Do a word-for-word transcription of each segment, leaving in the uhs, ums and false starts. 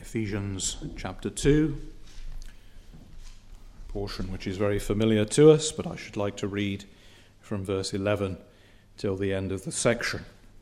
Ephesians chapter two, a portion which is very familiar to us, but I should like to read from verse eleven till the end of the section.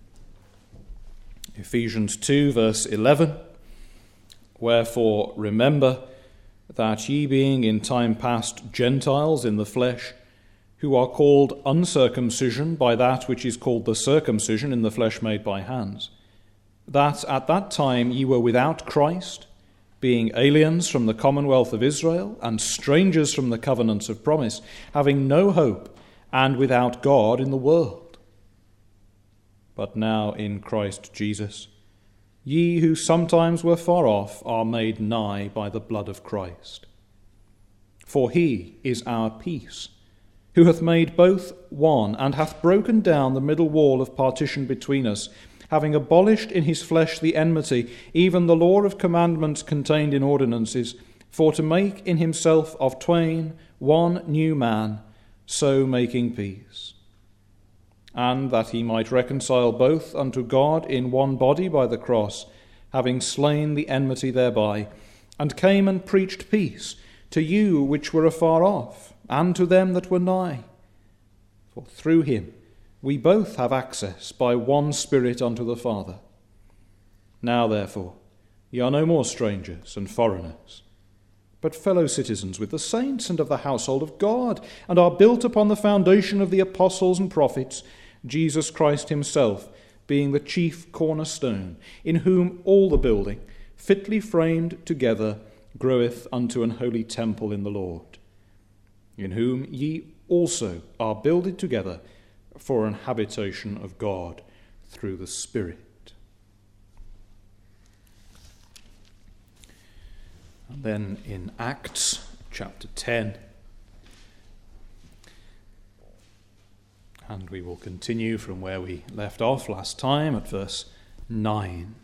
Ephesians two, verse eleven, "Wherefore remember that ye being in time past Gentiles in the flesh, who are called uncircumcision by that which is called the circumcision in the flesh made by hands, that at that time ye were without Christ, being aliens from the commonwealth of Israel, and strangers from the covenants of promise, having no hope, and without God in the world. But now in Christ Jesus, ye who sometimes were far off are made nigh by the blood of Christ. For he is our peace, who hath made both one, and hath broken down the middle wall of partition between us, having abolished in his flesh the enmity, even the law of commandments contained in ordinances, for to make in himself of twain one new man, so making peace. And that he might reconcile both unto God in one body by the cross, having slain the enmity thereby, and came and preached peace to you which were afar off, and to them that were nigh. For through him we both have access by one Spirit unto the Father. Now therefore ye are no more strangers and foreigners, but fellow citizens with the saints and of the household of God, and are built upon the foundation of the apostles and prophets, Jesus Christ himself being the chief cornerstone, in whom all the building, fitly framed together, groweth unto an holy temple in the Lord, in whom ye also are builded together for an habitation of God through the Spirit." And then in Acts chapter ten, and we will continue from where we left off last time at verse nine.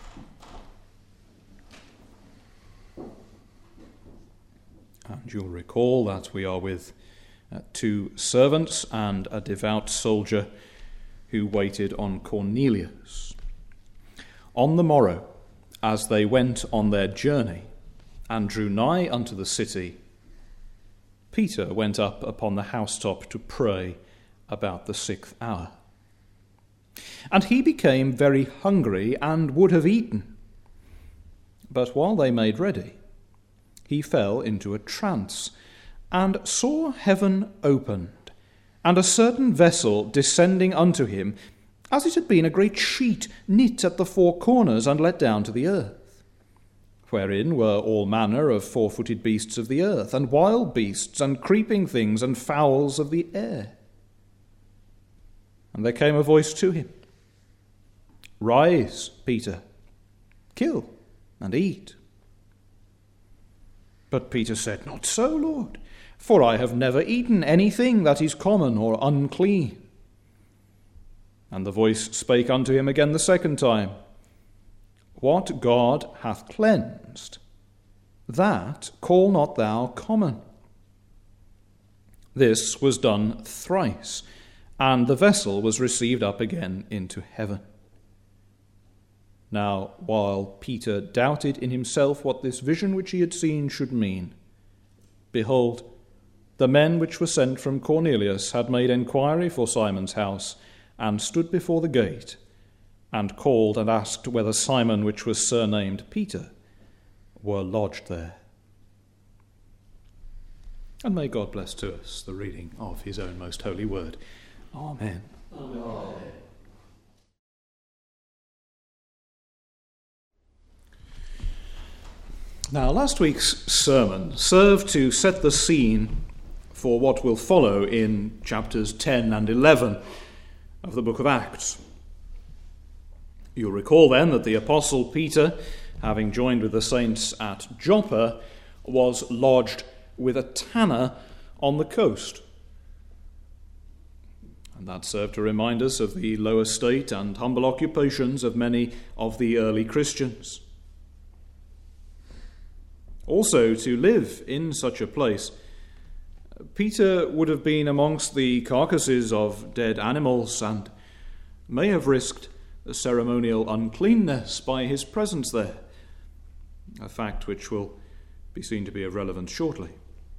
And you'll recall that we are with uh, two servants and a devout soldier who waited on Cornelius. On the morrow, as they went on their journey and drew nigh unto the city, Peter went up upon the housetop to pray about the sixth hour. And he became very hungry and would have eaten. But while they made ready, he fell into a trance, and saw heaven opened, and a certain vessel descending unto him, as it had been a great sheet knit at the four corners and let down to the earth, wherein were all manner of four-footed beasts of the earth, and wild beasts, and creeping things, and fowls of the air. And there came a voice to him, "Rise, Peter, kill and eat." But Peter said, "Not so, Lord, for I have never eaten anything that is common or unclean." And the voice spake unto him again the second time, "What God hath cleansed, that call not thou common." This was done thrice, and the vessel was received up again into heaven. Now, while Peter doubted in himself what this vision which he had seen should mean, behold, the men which were sent from Cornelius had made enquiry for Simon's house, and stood before the gate, and called and asked whether Simon, which was surnamed Peter, were lodged there. And may God bless to us the reading of his own most holy word. Amen. Amen. Now, last week's sermon served to set the scene for what will follow in chapters ten and eleven of the book of Acts. You'll recall then that the Apostle Peter, having joined with the saints at Joppa, was lodged with a tanner on the coast. And that served to remind us of the low estate and humble occupations of many of the early Christians. Also, to live in such a place, Peter would have been amongst the carcasses of dead animals and may have risked ceremonial uncleanness by his presence there, a fact which will be seen to be of relevance shortly.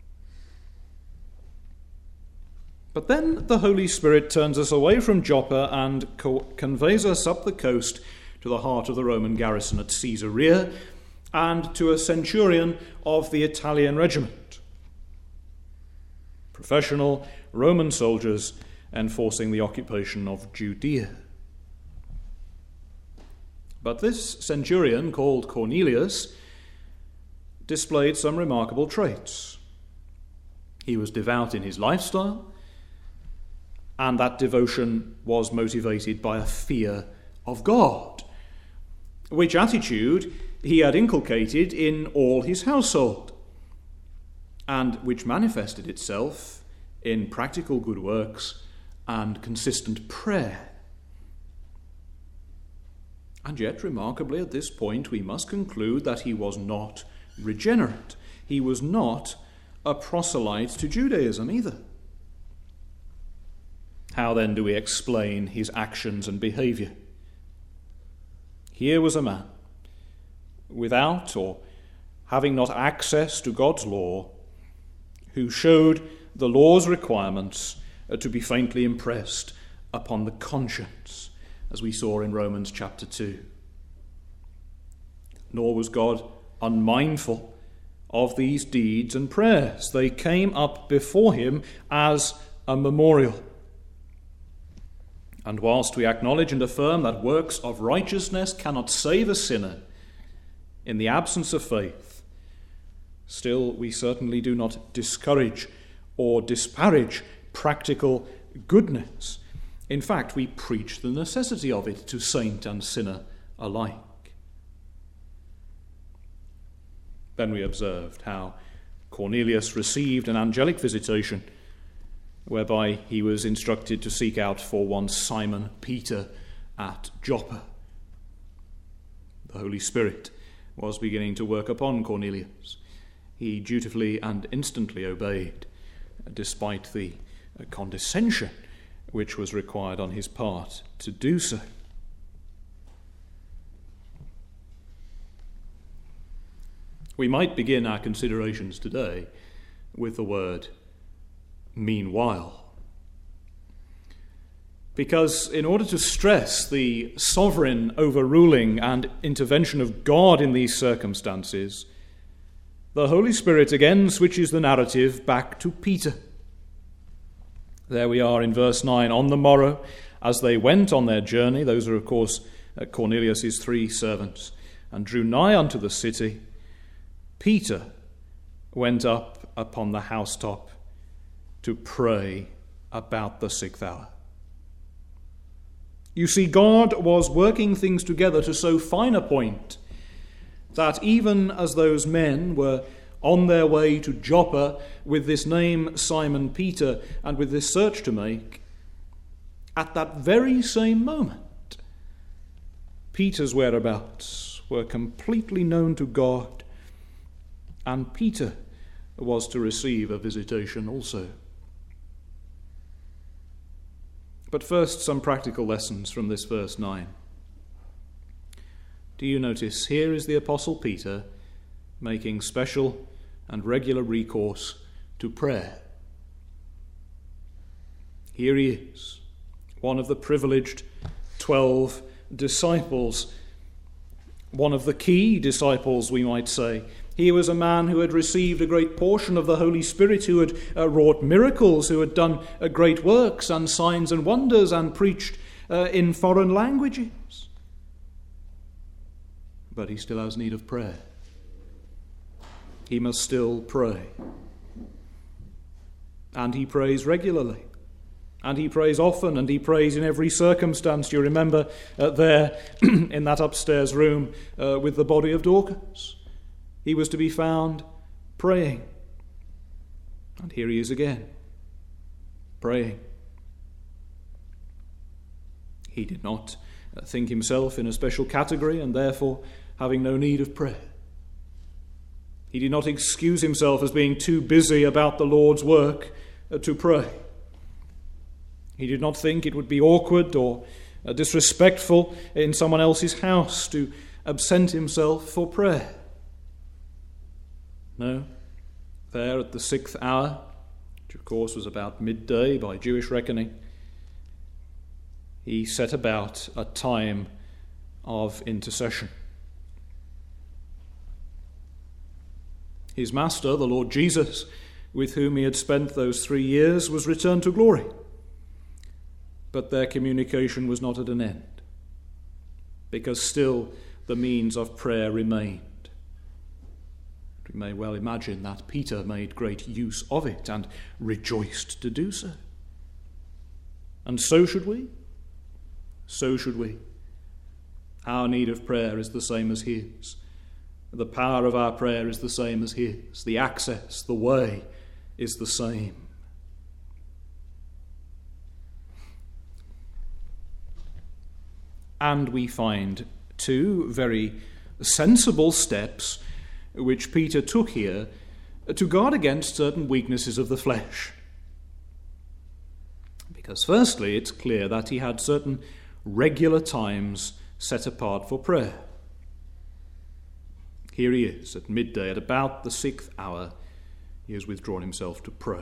But then the Holy Spirit turns us away from Joppa and co- conveys us up the coast to the heart of the Roman garrison at Caesarea and to a centurion of the Italian regiment. Professional Roman soldiers enforcing the occupation of Judea. But this centurion, called Cornelius, displayed some remarkable traits. He was devout in his lifestyle, and that devotion was motivated by a fear of God, which attitude he had inculcated in all his household, and which manifested itself in practical good works and consistent prayer. And yet, remarkably, at this point, we must conclude that he was not regenerate. He was not a proselyte to Judaism either. How then do we explain his actions and behavior? Here was a man, without or having not access to God's law, who showed the law's requirements to be faintly impressed upon the conscience, as we saw in Romans chapter two. Nor was God unmindful of these deeds and prayers. They came up before him as a memorial. And whilst we acknowledge and affirm that works of righteousness cannot save a sinner in the absence of faith, still we certainly do not discourage or disparage practical goodness. In fact, we preach the necessity of it to saint and sinner alike. Then we observed how Cornelius received an angelic visitation whereby he was instructed to seek out for one Simon Peter at Joppa. The Holy Spirit was beginning to work upon Cornelius. He dutifully and instantly obeyed, despite the condescension which was required on his part to do so. We might begin our considerations today with the word meanwhile. Because in order to stress the sovereign overruling and intervention of God in these circumstances, the Holy Spirit again switches the narrative back to Peter. There we are in verse nine. On the morrow, as they went on their journey, those are of course Cornelius' three servants, and drew nigh unto the city, Peter went up upon the housetop to pray about the sixth hour. You see, God was working things together to so fine a point that even as those men were on their way to Joppa with this name Simon Peter and with this search to make, at that very same moment, Peter's whereabouts were completely known to God, and Peter was to receive a visitation also. But first, some practical lessons from this verse nine. Do you notice here is the Apostle Peter making special and regular recourse to prayer? Here he is, one of the privileged twelve disciples, one of the key disciples, we might say. He was a man who had received a great portion of the Holy Spirit, who had uh, wrought miracles, who had done uh, great works and signs and wonders and preached uh, in foreign languages. But he still has need of prayer. He must still pray. And he prays regularly. And he prays often, and he prays in every circumstance. You remember uh, there in that upstairs room uh, with the body of Dorcas. He was to be found praying. And here he is again, praying. He did not think himself in a special category and therefore having no need of prayer. He did not excuse himself as being too busy about the Lord's work to pray. He did not think it would be awkward or disrespectful in someone else's house to absent himself for prayer. No, there at the sixth hour, which of course was about midday by Jewish reckoning, he set about a time of intercession. His master, the Lord Jesus, with whom he had spent those three years, was returned to glory. But their communication was not at an end, because still the means of prayer remained. We may well imagine that Peter made great use of it and rejoiced to do so. And so should we. So should we. Our need of prayer is the same as his. The power of our prayer is the same as his. The access, the way is the same. And we find two very sensible steps which Peter took here to guard against certain weaknesses of the flesh. Because firstly, it's clear that he had certain regular times set apart for prayer. Here he is at midday, at about the sixth hour, he has withdrawn himself to pray.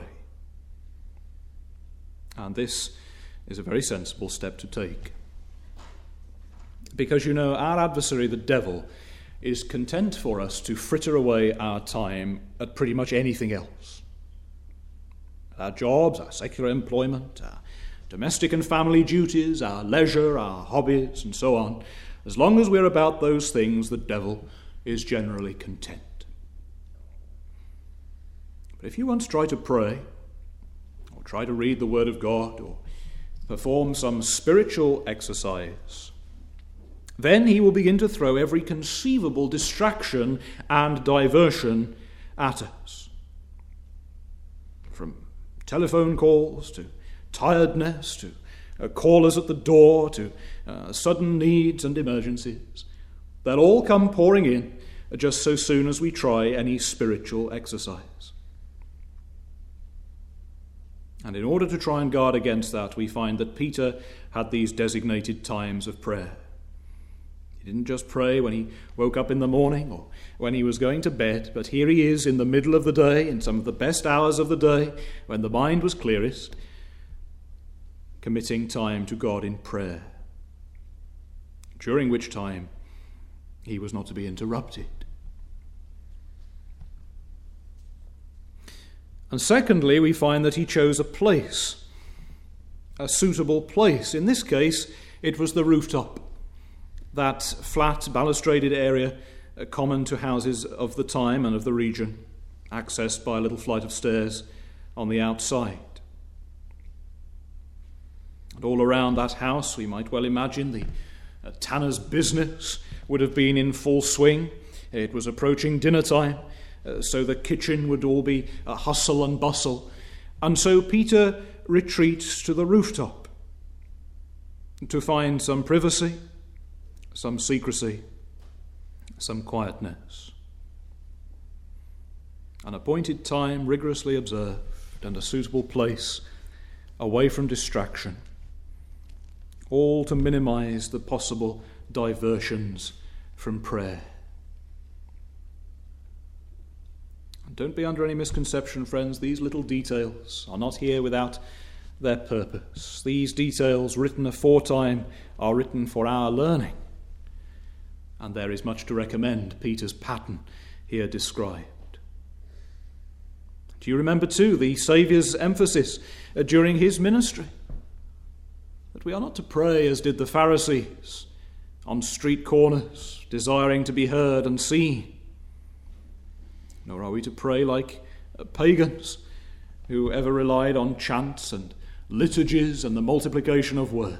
And this is a very sensible step to take. Because, you know, our adversary, the devil, is content for us to fritter away our time at pretty much anything else. Our jobs, our secular employment, our domestic and family duties, our leisure, our hobbies, and so on. As long as we're about those things, the devil is generally content. But if you once try to pray, or try to read the Word of God, or perform some spiritual exercise, then he will begin to throw every conceivable distraction and diversion at us. From telephone calls to tiredness to uh, callers at the door to uh, sudden needs and emergencies. They'll all come pouring in just so soon as we try any spiritual exercise. And in order to try and guard against that, we find that Peter had these designated times of prayer. He didn't just pray when he woke up in the morning or when he was going to bed, but here he is in the middle of the day, in some of the best hours of the day, when the mind was clearest, committing time to God in prayer, during which time he was not to be interrupted. And secondly, we find that he chose a place, a suitable place. In this case, it was the rooftop, that flat, balustraded area uh, common to houses of the time and of the region, accessed by a little flight of stairs on the outside. And all around that house, we might well imagine the uh, tanner's business would have been in full swing. It was approaching dinner time, uh, so the kitchen would all be a hustle and bustle. And so Peter retreats to the rooftop to find some privacy, some secrecy, some quietness. An appointed time rigorously observed and a suitable place away from distraction, all to minimize the possible diversions from prayer. And don't be under any misconception, friends, these little details are not here without their purpose. These details written aforetime are written for our learning. And there is much to recommend Peter's pattern here described. Do you remember too the Saviour's emphasis uh, during his ministry? That we are not to pray as did the Pharisees, on street corners, desiring to be heard and seen. Nor are we to pray like uh, pagans, who ever relied on chants and liturgies and the multiplication of words.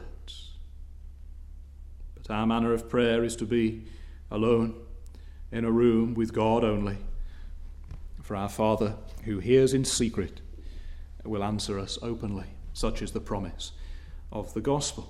But our manner of prayer is to be alone in a room with God only. For our Father, who hears in secret, will answer us openly. Such is the promise of the gospel.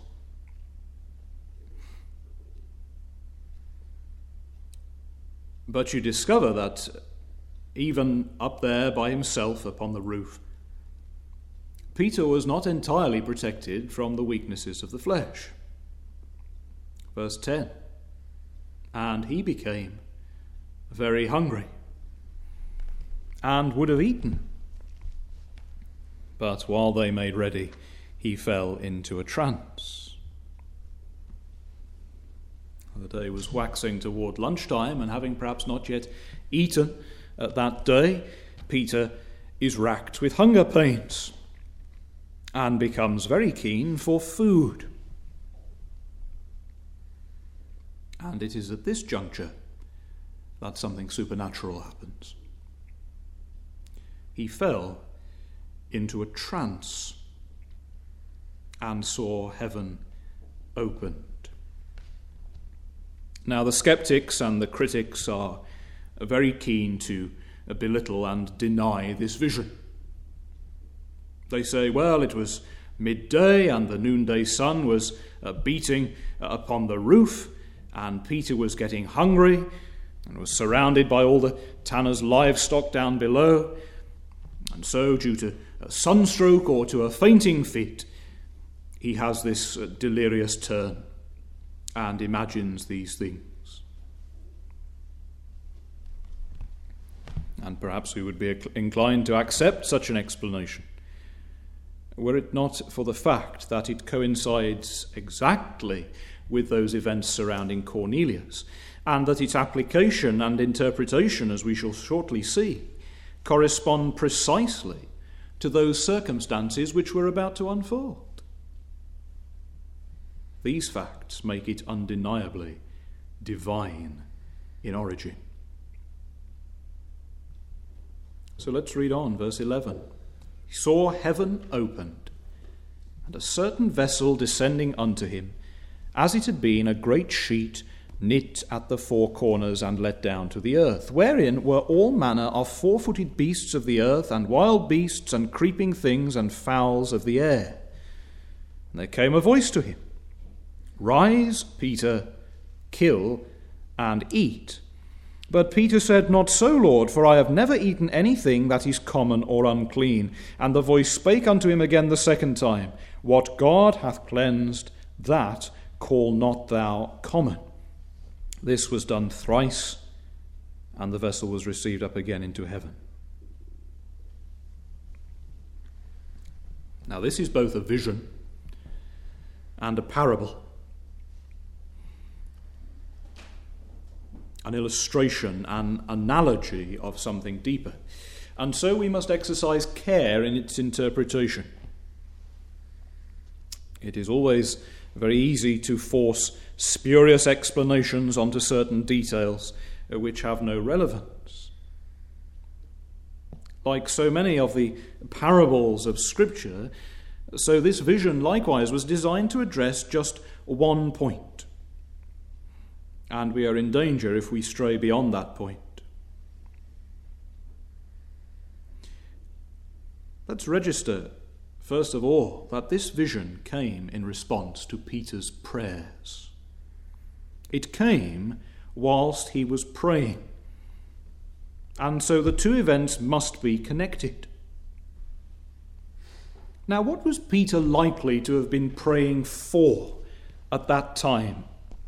But you discover that even up there by himself upon the roof, Peter was not entirely protected from the weaknesses of the flesh. Verse ten, and he became very hungry. and would have eaten. But while they made ready, he fell into a trance. The day was waxing toward lunchtime, and having perhaps not yet eaten at that day, Peter is racked with hunger pains and becomes very keen for food. And it is at this juncture that something supernatural happens. He fell into a trance and saw heaven opened. Now, the skeptics and the critics are very keen to belittle and deny this vision. They say, well, it was midday and the noonday sun was uh, beating uh, upon the roof, and Peter was getting hungry and was surrounded by all the tanner's livestock down below. And so, due to a sunstroke or to a fainting fit, he has this uh, delirious turn and imagines these things. And perhaps we would be inclined to accept such an explanation, were it not for the fact that it coincides exactly with those events surrounding Cornelius, and that its application and interpretation, as we shall shortly see, correspond precisely to those circumstances which were about to unfold. These facts make it undeniably divine in origin. So let's read on, verse eleven. He saw heaven opened, and a certain vessel descending unto him, as it had been a great sheet knit at the four corners and let down to the earth, wherein were all manner of four-footed beasts of the earth, and wild beasts, and creeping things, and fowls of the air. And there came a voice to him, Rise, Peter, kill, and eat. But Peter said, Not so, Lord, for I have never eaten anything that is common or unclean. And the voice spake unto him again the second time, What God hath cleansed, that call not thou common. This was done thrice, and the vessel was received up again into heaven. Now this is both a vision and a parable, an illustration, an analogy of something deeper. And so we must exercise care in its interpretation. It is always very easy to force spurious explanations onto certain details which have no relevance. Like so many of the parables of Scripture, so this vision likewise was designed to address just one point. And we are in danger if we stray beyond that point. Let's register, first of all, that this vision came in response to Peter's prayers. It came whilst he was praying. And so the two events must be connected. Now, what was Peter likely to have been praying for at that time?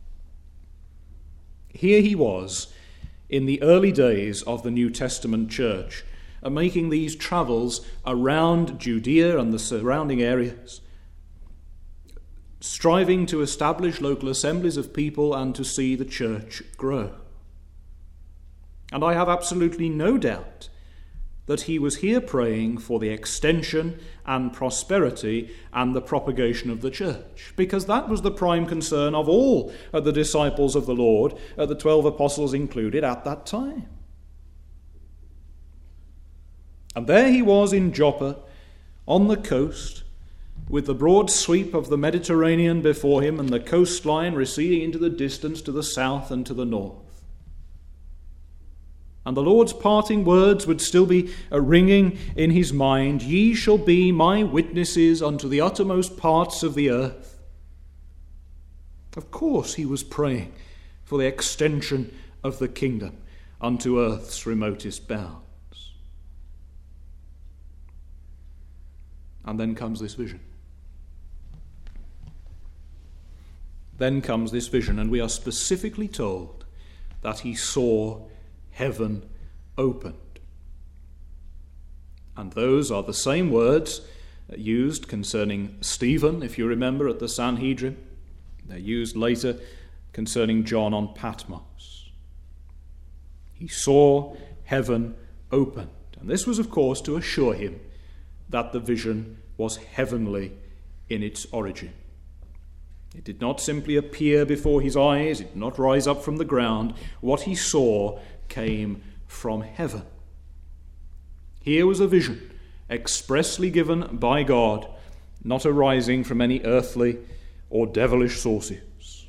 Here he was in the early days of the New Testament church, uh, making these travels around Judea and the surrounding areas, striving to establish local assemblies of people and to see the church grow. And I have absolutely no doubt that he was here praying for the extension and prosperity and the propagation of the church, because that was the prime concern of all of the disciples of the Lord, uh, the twelve apostles included at that time. And there he was in Joppa, on the coast, with the broad sweep of the Mediterranean before him and the coastline receding into the distance to the south and to the north. And the Lord's parting words would still be ringing in his mind, Ye shall be my witnesses unto the uttermost parts of the earth. Of course he was praying for the extension of the kingdom unto earth's remotest bounds. And then comes this vision. Then comes this vision, and we are specifically told that he saw heaven opened. And those are the same words used concerning Stephen, if you remember, at the Sanhedrin. They're used later concerning John on Patmos. He saw heaven opened. And this was, of course, to assure him that the vision was heavenly in its origin. It did not simply appear before his eyes, it did not rise up from the ground. What he saw came from heaven. Here was a vision expressly given by God, not arising from any earthly or devilish sources.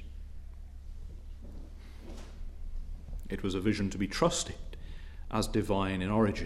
It was a vision to be trusted as divine in origin.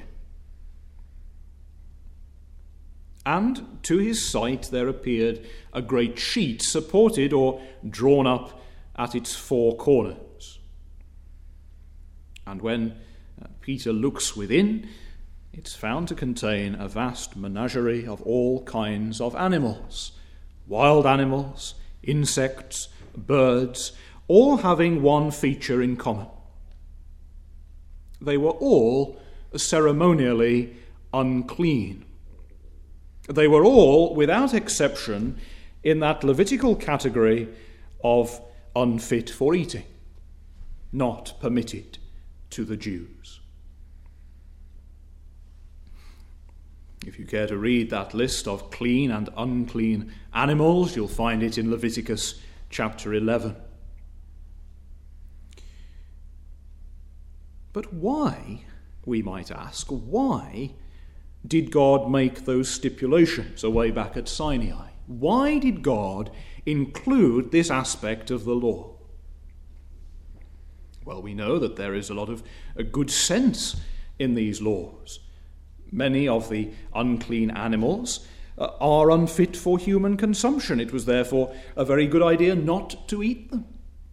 And to his sight there appeared a great sheet supported or drawn up at its four corners. And when uh, Peter looks within, it's found to contain a vast menagerie of all kinds of animals, wild animals, insects, birds, all having one feature in common. They were all ceremonially unclean. They were all, without exception, in that Levitical category of unfit for eating, not permitted to the Jews. If you care to read that list of clean and unclean animals, you'll find it in Leviticus chapter eleven. But why, we might ask, why did God make those stipulations away back at Sinai? Why did God include this aspect of the law? Well, we know that there is a lot of a good sense in these laws. Many of the unclean animals uh, are unfit for human consumption. It was therefore a very good idea not to eat them.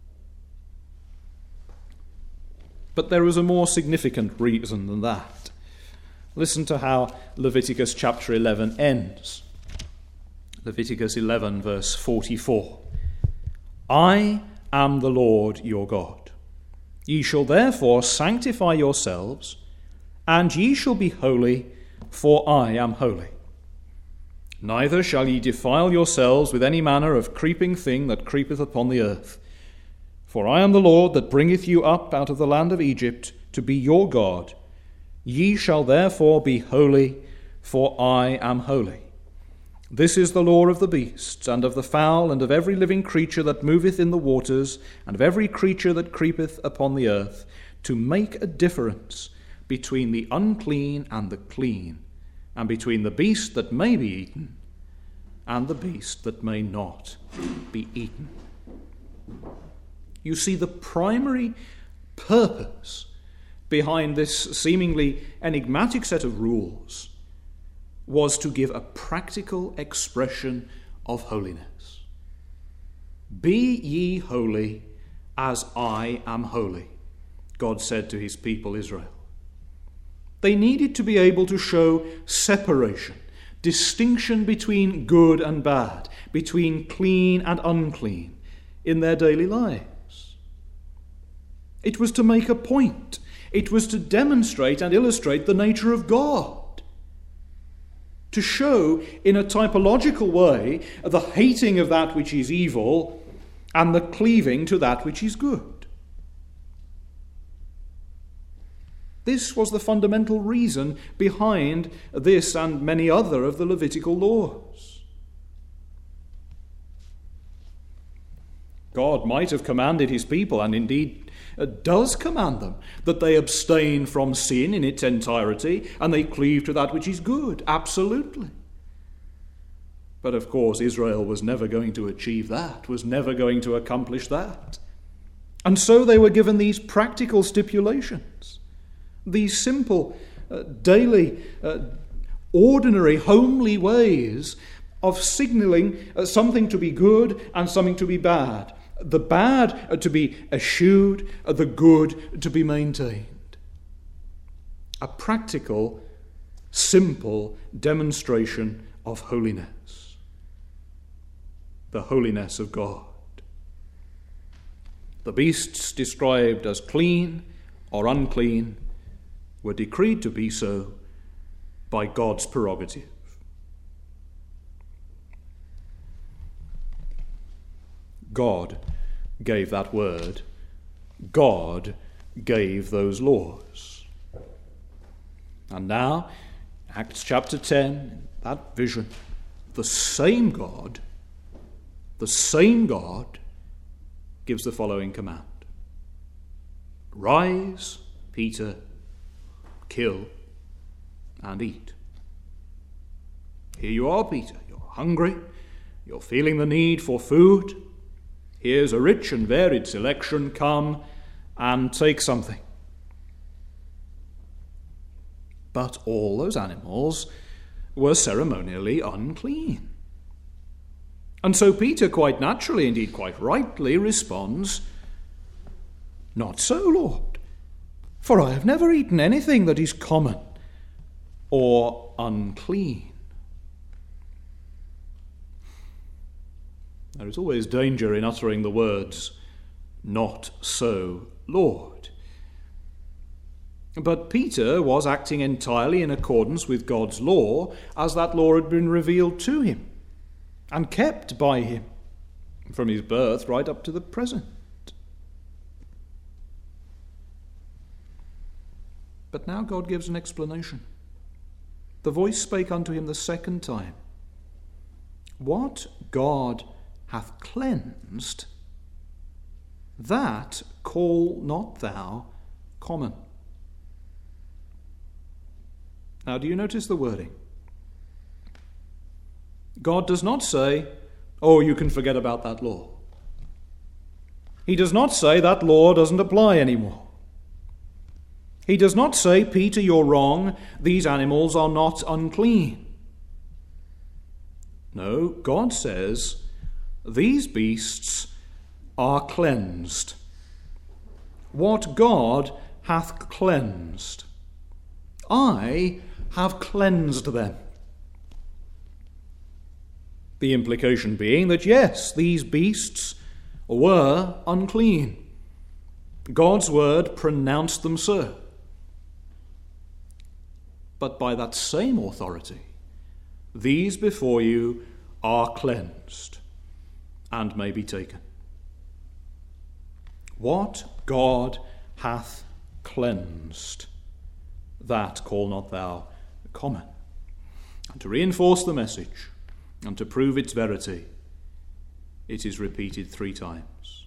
But there is a more significant reason than that. Listen to how Leviticus chapter eleven ends. Leviticus eleven, verse forty-four. I am the Lord your God. Ye shall therefore sanctify yourselves, and ye shall be holy, for I am holy. Neither shall ye defile yourselves with any manner of creeping thing that creepeth upon the earth. For I am the Lord that bringeth you up out of the land of Egypt to be your God. Ye shall therefore be holy, for I am holy. This is the law of the beasts, and of the fowl, and of every living creature that moveth in the waters, and of every creature that creepeth upon the earth, to make a difference between the unclean and the clean, and between the beast that may be eaten and the beast that may not be eaten. You see, the primary purpose behind this seemingly enigmatic set of rules was to give a practical expression of holiness. Be ye holy as I am holy, God said to his people Israel. They needed to be able to show separation, distinction between good and bad, between clean and unclean in their daily lives. It was to make a point. It was to demonstrate and illustrate the nature of God, to show in a typological way the hating of that which is evil and the cleaving to that which is good. This was the fundamental reason behind this and many other of the Levitical laws. God might have commanded his people, and indeed does command them, that they abstain from sin in its entirety and they cleave to that which is good. Absolutely. But of course, Israel was never going to achieve that, was never going to accomplish that. And so they were given these practical stipulations, these simple, uh, daily, uh, ordinary, homely ways of signaling uh, something to be good and something to be bad. The bad uh, to be eschewed, uh, the good to be maintained. A practical, simple demonstration of holiness. The holiness of God. The beasts described as clean or unclean were decreed to be so, by God's prerogative. God gave that word. God gave those laws. And now, Acts chapter ten, that vision, the same God, the same God gives the following command. Rise, Peter, kill and eat. Here you are, Peter. You're hungry. You're feeling the need for food. Here's a rich and varied selection. Come and take something. But all those animals were ceremonially unclean. And so Peter quite naturally, indeed quite rightly, responds, "Not so, Lord, for I have never eaten anything that is common or unclean." There is always danger in uttering the words, "Not so, Lord." But Peter was acting entirely in accordance with God's law as that law had been revealed to him and kept by him from his birth right up to the present. But now God gives an explanation. The voice spake unto him the second time, "What God hath cleansed, that call not thou common." Now, do you notice the wording? God does not say, "Oh, you can forget about that law." He does not say that law doesn't apply anymore. He does not say, "Peter, you're wrong. These animals are not unclean." No, God says, these beasts are cleansed. What God hath cleansed, I have cleansed them. The implication being that yes, these beasts were unclean. God's word pronounced them so. But by that same authority, these before you are cleansed and may be taken. What God hath cleansed, that call not thou common. And to reinforce the message and to prove its verity, it is repeated three times.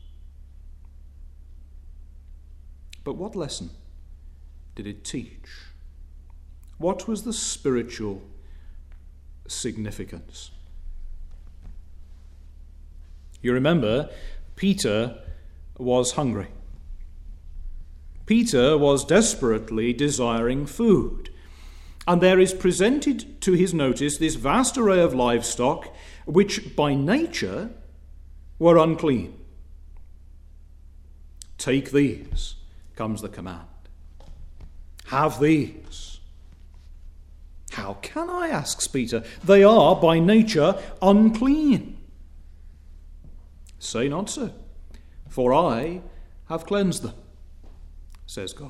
But what lesson did it teach? What was the spiritual significance? You remember, Peter was hungry. Peter was desperately desiring food. And there is presented to his notice this vast array of livestock, which by nature were unclean. Take these, comes the command. Have these. How can I, asks Peter? They are by nature unclean. Say not so, for I have cleansed them, says God.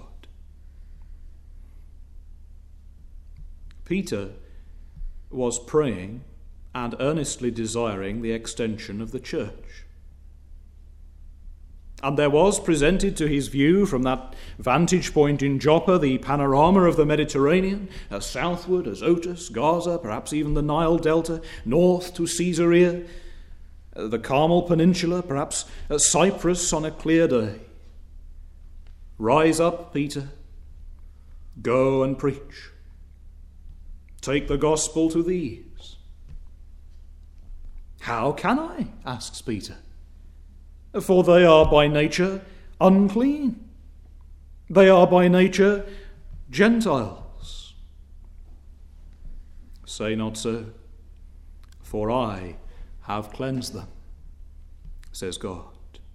Peter was praying and earnestly desiring the extension of the church. And there was presented to his view from that vantage point in Joppa the panorama of the Mediterranean, uh, southward, Azotus, Gaza, perhaps even the Nile Delta, north to Caesarea, uh, the Carmel Peninsula, perhaps uh, Cyprus on a clear day. Rise up, Peter, go and preach. Take the gospel to these. How can I? Asks Peter. For they are by nature unclean. They are by nature Gentiles. Say not so, for I have cleansed them, says God.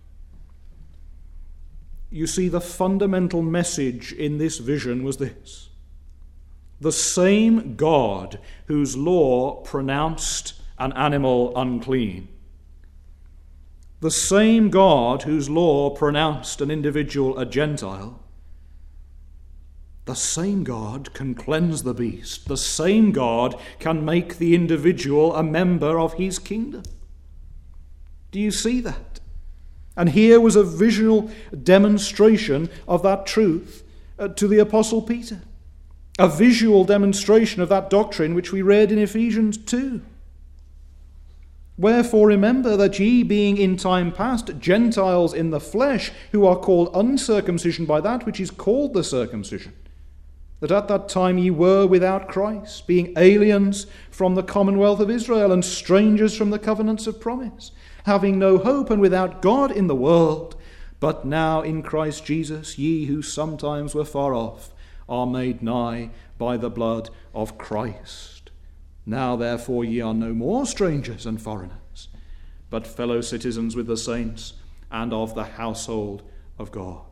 You see, the fundamental message in this vision was this. The same God whose law pronounced an animal unclean, the same God whose law pronounced an individual a Gentile, The same God can cleanse the beast. The same God can make the individual a member of his kingdom. Do you see that? And here was a visual demonstration of that truth uh, to the Apostle Peter. A visual demonstration of that doctrine which we read in Ephesians two. Wherefore remember that ye, being in time past Gentiles in the flesh, who are called uncircumcision by that which is called the circumcision, that at that time ye were without Christ, being aliens from the commonwealth of Israel, and strangers from the covenants of promise, having no hope and without God in the world. But now in Christ Jesus ye who sometimes were far off are made nigh by the blood of Christ. Now therefore ye are no more strangers and foreigners, but fellow citizens with the saints and of the household of God.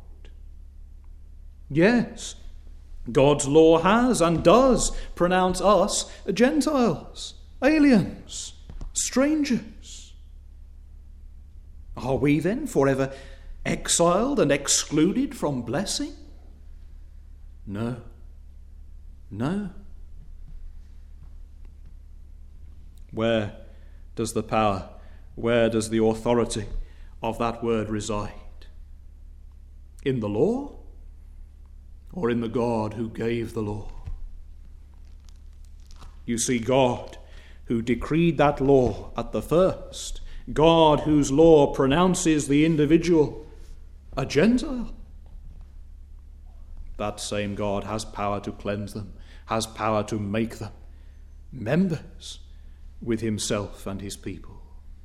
Yes, God's law has and does pronounce us Gentiles, aliens, strangers. Are we then forever exiled and excluded from blessing? No. No. Where does the power, where does the authority of that word reside? In the law? Or in the God who gave the law? You see, God who decreed that law at the first, God whose law pronounces the individual a Gentile, that same God has power to cleanse them, has power to make them members with himself and his people.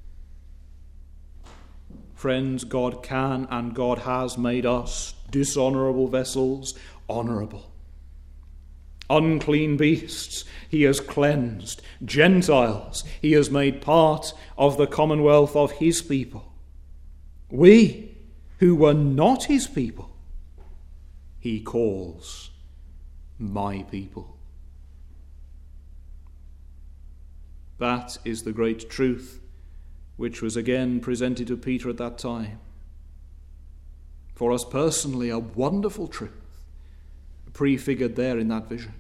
Friends, God can and God has made us dishonourable vessels honourable. Unclean beasts he has cleansed. Gentiles he has made part of the commonwealth of his people. We, who were not his people, he calls my people. That is the great truth which was again presented to Peter at that time. For us personally, a wonderful truth prefigured there in that vision.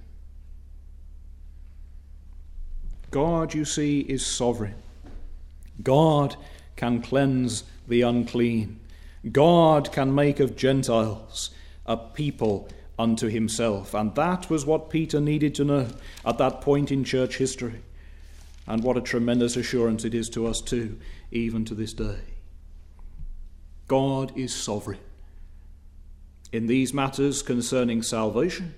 God, you see, is sovereign. God can cleanse the unclean. God can make of Gentiles a people unto himself. And that was what Peter needed to know at that point in church history. And what a tremendous assurance it is to us too, even to this day. God is sovereign in these matters concerning salvation,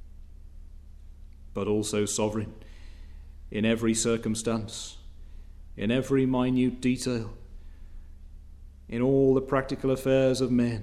but also sovereign in every circumstance, in every minute detail, in all the practical affairs of men.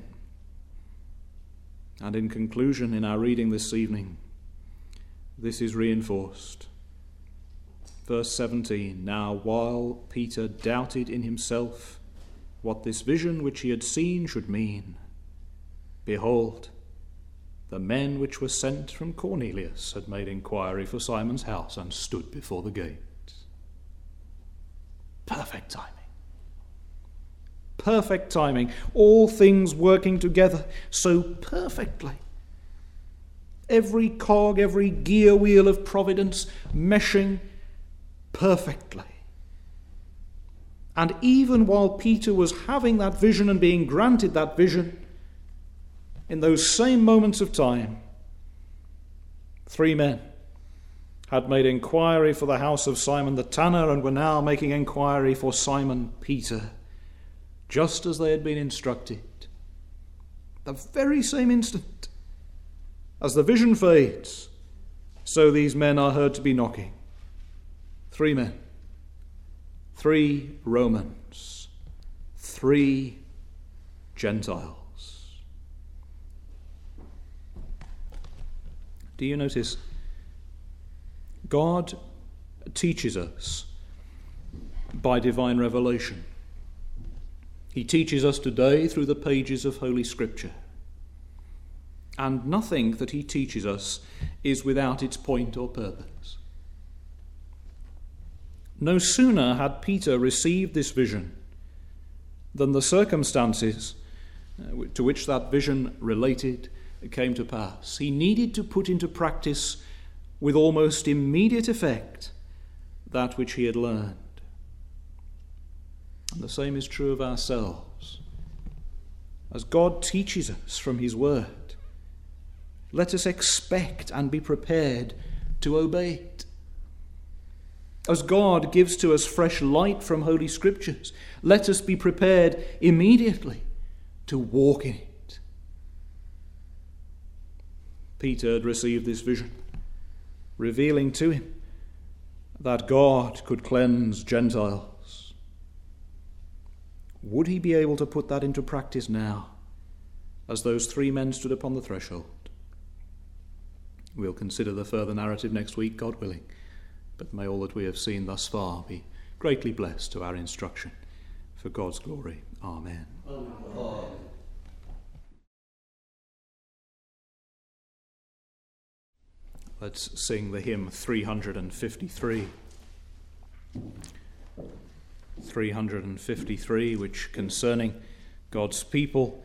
And in conclusion, in our reading this evening, this is reinforced. Verse seventeen, now while Peter doubted in himself what this vision which he had seen should mean, behold, the men which were sent from Cornelius had made inquiry for Simon's house and stood before the gate. Perfect timing. Perfect timing. All things working together so perfectly. Every cog, every gear wheel of providence meshing perfectly. And even while Peter was having that vision and being granted that vision, in those same moments of time, three men had made inquiry for the house of Simon the tanner and were now making inquiry for Simon Peter, just as they had been instructed. The very same instant, as the vision fades, so these men are heard to be knocking. Three men, three Romans, three Gentiles. Do you notice? God teaches us by divine revelation. He teaches us today through the pages of Holy Scripture. And nothing that he teaches us is without its point or purpose. No sooner had Peter received this vision than the circumstances to which that vision related came to pass. He needed to put into practice with almost immediate effect that which he had learned. And the same is true of ourselves. As God teaches us from his word, let us expect and be prepared to obey it. As God gives to us fresh light from Holy Scriptures, let us be prepared immediately to walk in it. Peter had received this vision, revealing to him that God could cleanse Gentiles. Would he be able to put that into practice now, as those three men stood upon the threshold? We'll consider the further narrative next week, God willing. But may all that we have seen thus far be greatly blessed to our instruction. For God's glory. Amen. Amen. Let's sing the hymn three hundred fifty-three. three hundred fifty-three, which concerning God's people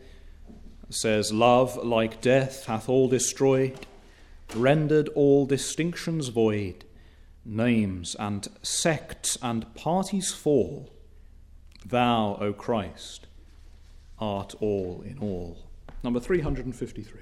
says, "Love, like death, hath all destroyed, rendered all distinctions void. Names and sects and parties fall. Thou, O Christ, art all in all." Number three hundred fifty-three.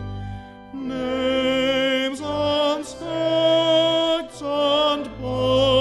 Names and specks and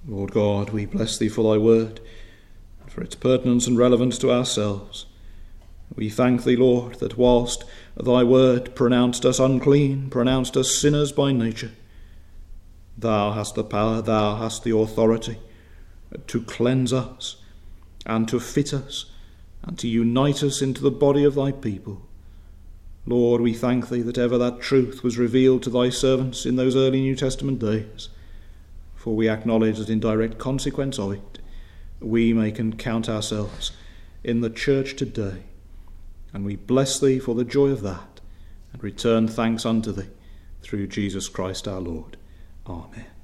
Lord God, we bless thee for thy word, and for its pertinence and relevance to ourselves. We thank thee, Lord, that whilst thy word pronounced us unclean, pronounced us sinners by nature, thou hast the power, thou hast the authority to cleanse us and to fit us and to unite us into the body of thy people. Lord, we thank thee that ever that truth was revealed to thy servants in those early New Testament days, for we acknowledge that in direct consequence of it, we may count ourselves in the church today, and we bless thee for the joy of that, and return thanks unto thee through Jesus Christ our Lord. Amen.